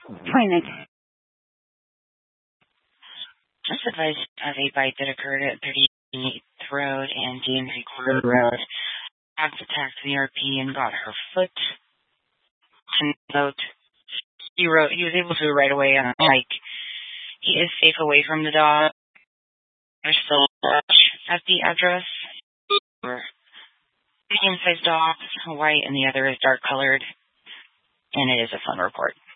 Point. Just advised of a bite that occurred at 38th Road and DMV Quarter Road. After attacked the RP and got her foot. Note, he was able to right away on like he is safe away from the dog. There's still at the address. Medium-sized dog, white, and the other is dark colored. And it is a phone report.